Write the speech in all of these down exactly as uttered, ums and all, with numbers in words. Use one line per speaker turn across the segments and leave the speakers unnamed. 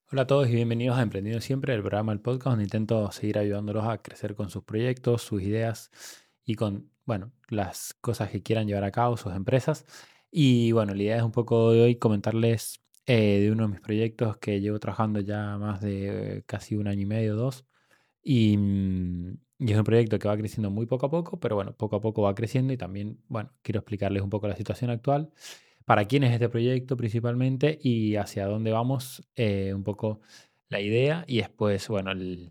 Hola a todos y bienvenidos a Emprendiendo Siempre, el programa del podcast donde intento seguir ayudándolos a crecer con sus proyectos, sus ideas y con, bueno, las cosas que quieran llevar a cabo, sus empresas. Y bueno, la idea es un poco de hoy comentarles eh, de uno de mis proyectos que llevo trabajando ya más de casi un año y medio, dos. Y, mm, y es un proyecto que va creciendo muy poco a poco, pero bueno, poco a poco va creciendo y también, bueno, quiero explicarles un poco la situación actual, para quién es este proyecto principalmente y hacia dónde vamos, eh, un poco la idea. Y después, bueno, el,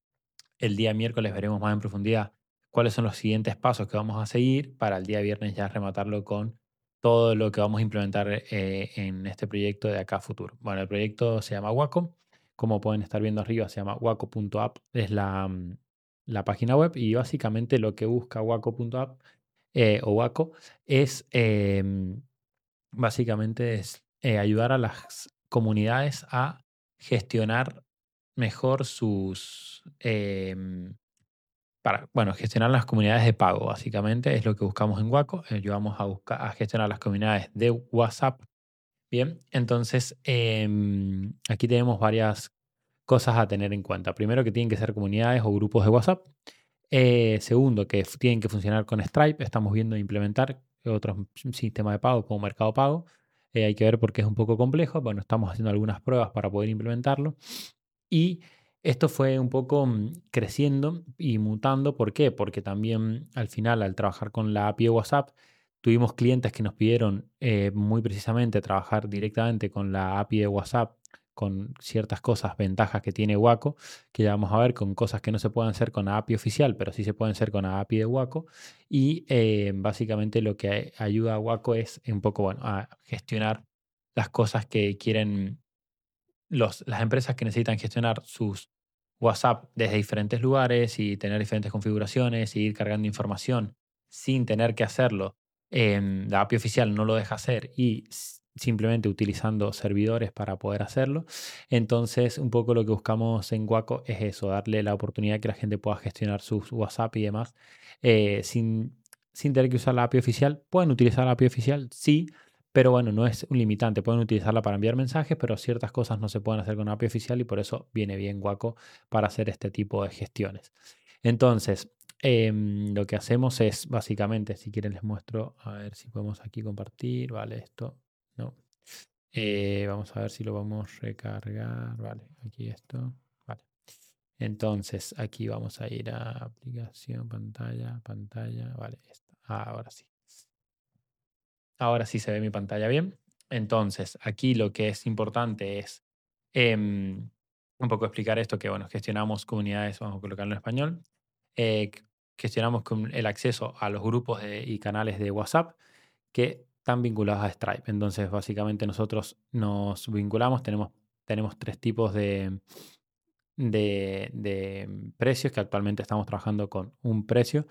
el día miércoles veremos más en profundidad cuáles son los siguientes pasos que vamos a seguir para el día viernes ya rematarlo con todo lo que vamos a implementar eh, en este proyecto de acá a futuro. Bueno, el proyecto se llama Waco. Como pueden estar viendo arriba, se llama waco punto app, es la, mm, la página web y básicamente lo que busca waco punto app eh, o Waco es em, básicamente es eh, ayudar a las comunidades a gestionar mejor sus, em, para, bueno, gestionar las comunidades de pago, básicamente, es lo que buscamos en Waco. Ayudamos a, buscar, a gestionar las comunidades de WhatsApp. Bien, entonces em, aquí tenemos varias cosas a tener en cuenta. Primero, que tienen que ser comunidades o grupos de WhatsApp. Eh, segundo, que f- tienen que funcionar con Stripe. Estamos viendo implementar otros m- sistemas de pago como Mercado Pago. Eh, hay que ver porque es un poco complejo. Bueno, estamos haciendo algunas pruebas para poder implementarlo. Y esto fue un poco mm, creciendo y mutando. ¿Por qué? Porque también al final, al trabajar con la A P I de WhatsApp, tuvimos clientes que nos pidieron eh, muy precisamente trabajar directamente con la A P I de WhatsApp, con ciertas cosas, ventajas que tiene Waco, que ya vamos a ver, con cosas que no se pueden hacer con la A P I oficial, pero sí se pueden hacer con la A P I de Waco. Y eh, básicamente lo que ayuda a Waco es un poco, bueno, a gestionar las cosas que quieren los, las empresas que necesitan gestionar sus WhatsApp desde diferentes lugares y tener diferentes configuraciones y ir cargando información sin tener que hacerlo. em, la A P I oficial no lo deja hacer y s- simplemente utilizando servidores para poder hacerlo. Entonces, un poco lo que buscamos en Waco es eso, darle la oportunidad que la gente pueda gestionar sus WhatsApp y demás eh, sin, sin tener que usar la A P I oficial. ¿Pueden utilizar la A P I oficial? Sí, pero bueno, no es un limitante. Pueden utilizarla para enviar mensajes, pero ciertas cosas no se pueden hacer con A P I oficial y por eso viene bien Waco para hacer este tipo de gestiones. Entonces, em, lo que hacemos es básicamente, si quieren les muestro, a ver si podemos aquí compartir, vale, esto, no. Eh, vamos a ver si lo vamos a recargar, vale, aquí esto, vale. Entonces, aquí vamos a ir a aplicación, pantalla, pantalla, vale, esto. Ah, ahora sí. Ahora sí se ve mi pantalla bien. Entonces, aquí lo que es importante es em, un poco explicar esto, que bueno, gestionamos comunidades, vamos a colocarlo en español, eh, c- gestionamos con el acceso a los grupos de- y canales de WhatsApp que están vinculados a Stripe. Entonces, básicamente nosotros nos vinculamos, tenemos, tenemos tres tipos de, de, de precios, que actualmente estamos trabajando con un precio.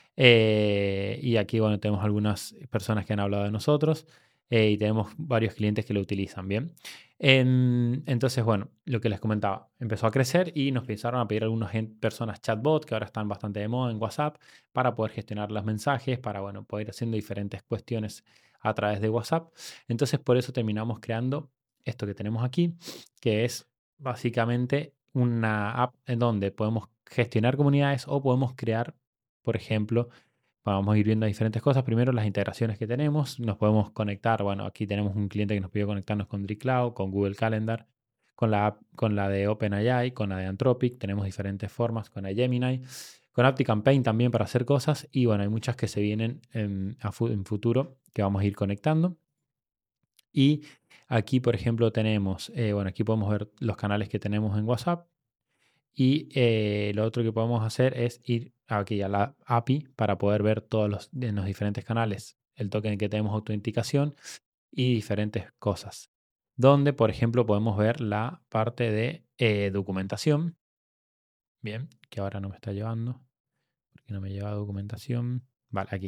Eh, y aquí, bueno, tenemos algunas personas que han hablado de nosotros eh, y tenemos varios clientes que lo utilizan, ¿bien? En- entonces, bueno, lo que les comentaba, empezó a crecer y nos empezaron a pedir algunas gen- personas chatbot, que ahora están bastante de moda en WhatsApp, para poder gestionar los mensajes, para, bueno, poder ir haciendo diferentes cuestiones a través de WhatsApp. Entonces, por eso terminamos creando esto que tenemos aquí, que es básicamente una app en donde podemos gestionar comunidades o podemos crear, por ejemplo, vamos a ir viendo diferentes cosas. Primero, las integraciones que tenemos. Nos podemos conectar. Bueno, aquí tenemos un cliente que nos pidió conectarnos con DreamCloud, con Google Calendar, con la, app- con la de OpenAI, con la de Anthropic. Tenemos diferentes formas con la Gemini, con AptiCampaign también para hacer cosas. Y bueno, hay muchas que se vienen en, a fu- en futuro que vamos a ir conectando. Y aquí, por ejemplo, tenemos, eh, bueno, aquí podemos ver los canales que tenemos en WhatsApp. Y eh, lo otro que podemos hacer es ir aquí a la A P I para poder ver todos los, en los diferentes canales el token que tenemos autenticación y diferentes cosas. Donde, por ejemplo, podemos ver la parte de eh, documentación. Bien, que ahora no me está llevando. Porque no me lleva documentación. Vale, aquí.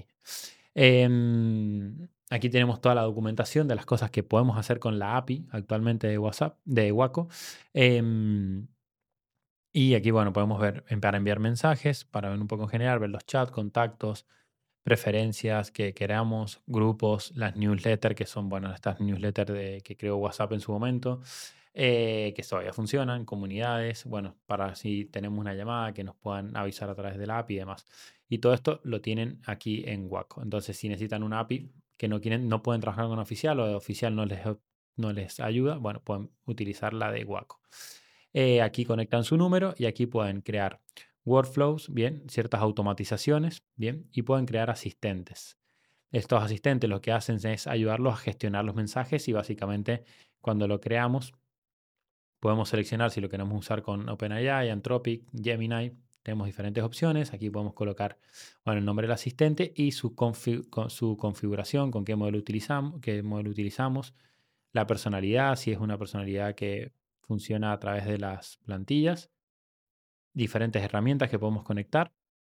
Em, aquí tenemos toda la documentación de las cosas que podemos hacer con la A P I actualmente de WhatsApp, de Waco. Em, y aquí, bueno, podemos ver en- para enviar mensajes, para ver un poco en general, ver los chats, contactos, preferencias que queramos, grupos, las newsletters, que son, bueno, estas newsletters de, que creó WhatsApp en su momento. eh, que todavía funcionan, comunidades, bueno, para si tenemos una llamada que nos puedan avisar a través de la A P I y demás. Y todo esto lo tienen aquí en Waco. Entonces, si necesitan una A P I que no quieren, no pueden trabajar con oficial o de oficial no les, no les ayuda, bueno, pueden utilizar la de Waco. Eh, aquí conectan su número y aquí pueden crear workflows, bien, ciertas automatizaciones, bien, y pueden crear asistentes. Estos asistentes lo que hacen es ayudarlos a gestionar los mensajes y básicamente cuando lo creamos podemos seleccionar si lo queremos usar con OpenAI, Anthropic, Gemini. Tenemos diferentes opciones. Aquí podemos colocar bueno, el nombre del asistente y su, confi- con su configuración, con qué modelo utilizamos, qué modelo utilizamos, la personalidad, si es una personalidad que funciona a través de las plantillas, diferentes herramientas que podemos conectar,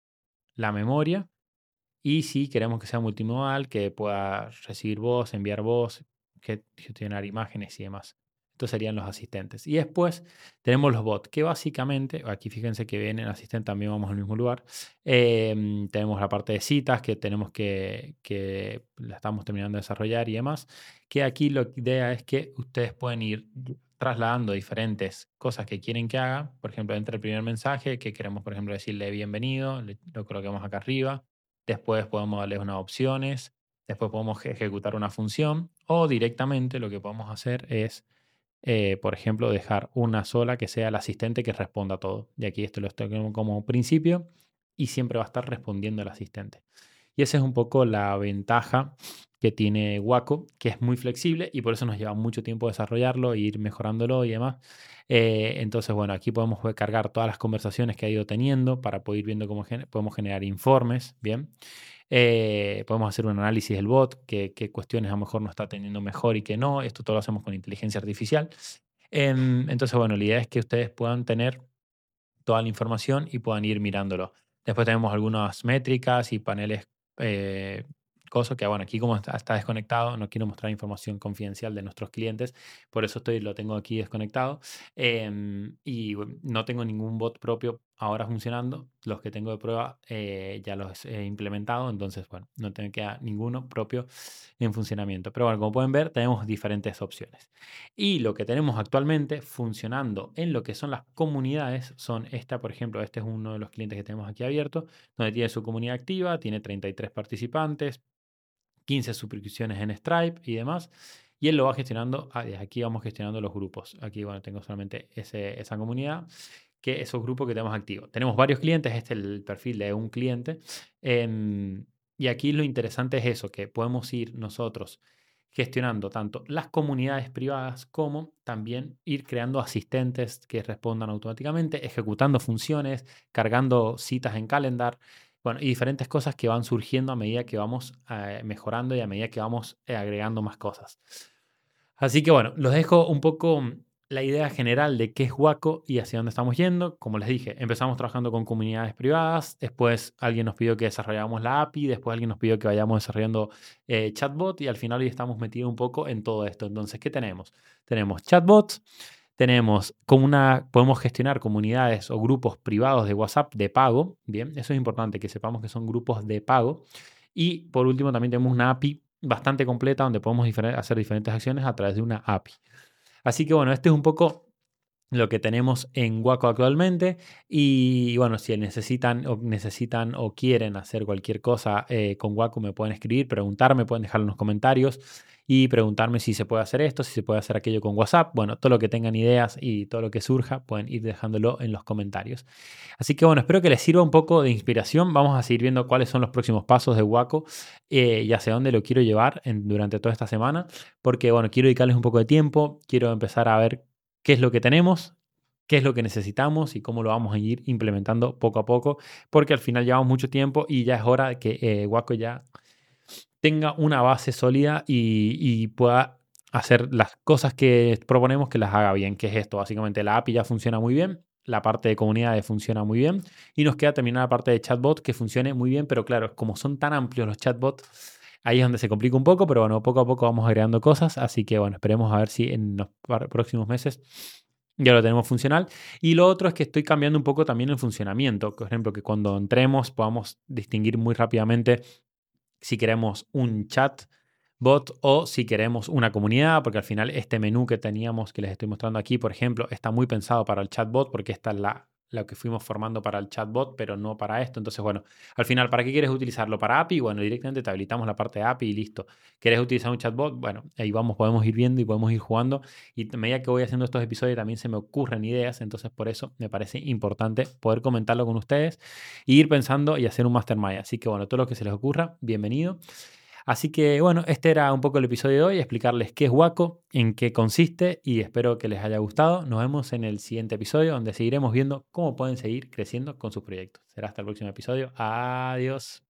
la memoria y si queremos que sea multimodal, que pueda recibir voz, enviar voz, que gestionar imágenes y demás. Estos serían los asistentes. Y después tenemos los bots, que básicamente, aquí fíjense que viene el asistente, también vamos al mismo lugar. Eh, tenemos la parte de citas que tenemos que, que la estamos terminando de desarrollar y demás. Que aquí la idea es que ustedes pueden ir trasladando diferentes cosas que quieren que haga. Por ejemplo, entre el primer mensaje, que queremos, por ejemplo, decirle bienvenido, le- lo coloquemos acá arriba. Después podemos darles unas opciones, después podemos ejecutar una función o directamente lo que podemos hacer es, eh, por ejemplo, dejar una sola que sea el asistente que responda todo. Y aquí esto lo estoy como principio y siempre va a estar respondiendo el asistente. Y esa es un poco la ventaja que tiene Waco, que es muy flexible y por eso nos lleva mucho tiempo desarrollarlo e ir mejorándolo y demás. Eh, entonces, bueno, aquí podemos cargar todas las conversaciones que ha ido teniendo para poder ir viendo cómo gen- podemos generar informes, ¿bien? Eh, podemos hacer un análisis del bot, qué, qué cuestiones a lo mejor no está teniendo mejor y qué no. Esto todo lo hacemos con inteligencia artificial. Em, entonces, bueno, la idea es que ustedes puedan tener toda la información y puedan ir mirándolo. Después tenemos algunas métricas y paneles, eh, cosas que, bueno, aquí como está, está desconectado, no quiero mostrar información confidencial de nuestros clientes, por eso estoy, lo tengo aquí desconectado. Em, y bueno, no tengo ningún bot propio ahora funcionando. Los que tengo de prueba eh, ya los he implementado, entonces, bueno, no tengo que dar ninguno propio en funcionamiento. Pero bueno, como pueden ver, tenemos diferentes opciones. Y lo que tenemos actualmente funcionando en lo que son las comunidades son esta, por ejemplo, este es uno de los clientes que tenemos aquí abierto, donde tiene su comunidad activa, tiene treinta y tres participantes, quince suscripciones en Stripe y demás. Y él lo va gestionando, ah, desde aquí vamos gestionando los grupos. Aquí, bueno, tengo solamente ese, esa comunidad, que esos grupos que tenemos activos. Tenemos varios clientes, este es el perfil de un cliente. em, y aquí lo interesante es eso, que podemos ir nosotros gestionando tanto las comunidades privadas como también ir creando asistentes que respondan automáticamente, ejecutando funciones, cargando citas en calendar, bueno, y diferentes cosas que van surgiendo a medida que vamos eh, mejorando y a medida que vamos eh, agregando más cosas. Así que bueno, los dejo un poco mm, la idea general de qué es Waco y hacia dónde estamos yendo. Como les dije, empezamos trabajando con comunidades privadas, después alguien nos pidió que desarrolláramos la A P I, después alguien nos pidió que vayamos desarrollando eh, chatbot y al final hoy estamos metidos un poco en todo esto. Entonces, ¿qué tenemos? Tenemos chatbots, tenemos como una, podemos gestionar comunidades o grupos privados de WhatsApp de pago, bien, eso es importante que sepamos que son grupos de pago. Y por último también tenemos una A P I bastante completa donde podemos difer- hacer diferentes acciones a través de una A P I. Así que bueno, este es un poco lo que tenemos en Waco actualmente y bueno, si necesitan o necesitan o quieren hacer cualquier cosa eh, con Waco me pueden escribir, preguntarme, pueden dejarlo en los comentarios y preguntarme si se puede hacer esto, si se puede hacer aquello con WhatsApp. Bueno, todo lo que tengan ideas y todo lo que surja pueden ir dejándolo en los comentarios. Así que bueno, espero que les sirva un poco de inspiración. Vamos a seguir viendo cuáles son los próximos pasos de Waco eh, y hacia dónde lo quiero llevar en- durante toda esta semana, porque bueno, quiero dedicarles un poco de tiempo, quiero empezar a ver qué es lo que tenemos, qué es lo que necesitamos y cómo lo vamos a ir implementando poco a poco, porque al final llevamos mucho tiempo y ya es hora de que eh, Waco ya tenga una base sólida y, y pueda hacer las cosas que proponemos que las haga bien, que es esto. Básicamente la A P I ya funciona muy bien, la parte de comunidades funciona muy bien y nos queda terminar la parte de chatbot que funcione muy bien, pero claro, como son tan amplios los chatbots, ahí es donde se complica un poco, pero bueno, poco a poco vamos agregando cosas, así que bueno, esperemos a ver si en los par- próximos meses ya lo tenemos funcional. Y lo otro es que estoy cambiando un poco también el funcionamiento. Por ejemplo, que cuando entremos podamos distinguir muy rápidamente si queremos un chat bot o si queremos una comunidad, porque al final este menú que teníamos, que les estoy mostrando aquí, por ejemplo, está muy pensado para el chatbot, porque esta es la, la que fuimos formando para el chatbot, pero no para esto. Entonces, bueno, al final, ¿para qué quieres utilizarlo? ¿Para A P I? Bueno, directamente te habilitamos la parte de A P I y listo. ¿Quieres utilizar un chatbot? Bueno, ahí vamos, podemos ir viendo y podemos ir jugando. Y a medida que voy haciendo estos episodios también se me ocurren ideas, entonces por eso me parece importante poder comentarlo con ustedes e ir pensando y hacer un mastermind. Así que bueno, todo lo que se les ocurra, bienvenido. Así que bueno, este era un poco el episodio de hoy, explicarles qué es Waco, en qué consiste y espero que les haya gustado. Nos vemos en el siguiente episodio donde seguiremos viendo cómo pueden seguir creciendo con sus proyectos. Será hasta el próximo episodio. Adiós.